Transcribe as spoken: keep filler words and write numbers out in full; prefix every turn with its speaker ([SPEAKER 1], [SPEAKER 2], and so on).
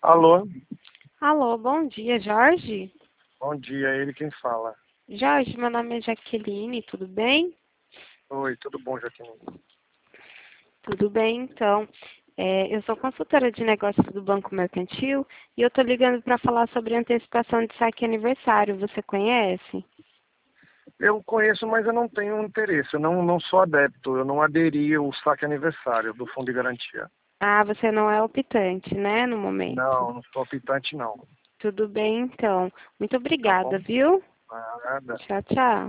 [SPEAKER 1] Alô?
[SPEAKER 2] Alô, bom dia, Jorge?
[SPEAKER 1] Bom dia, é ele quem fala.
[SPEAKER 2] Jorge, meu nome é Jaqueline, tudo bem?
[SPEAKER 1] Oi, tudo bom, Jaqueline?
[SPEAKER 2] Tudo bem, então. É, eu sou consultora de negócios do Banco Mercantil e eu estou ligando para falar sobre antecipação de saque aniversário. Você conhece?
[SPEAKER 1] Eu conheço, mas eu não tenho interesse. Eu não, não sou adepto. Eu não aderi ao saque aniversário do Fundo de Garantia.
[SPEAKER 2] Ah, você não é optante, né, no momento?
[SPEAKER 1] Não, não sou optante, não.
[SPEAKER 2] Tudo bem, então. Muito
[SPEAKER 1] Tá
[SPEAKER 2] obrigada,
[SPEAKER 1] bom?
[SPEAKER 2] viu?
[SPEAKER 1] Nada.
[SPEAKER 2] Tchau, tchau.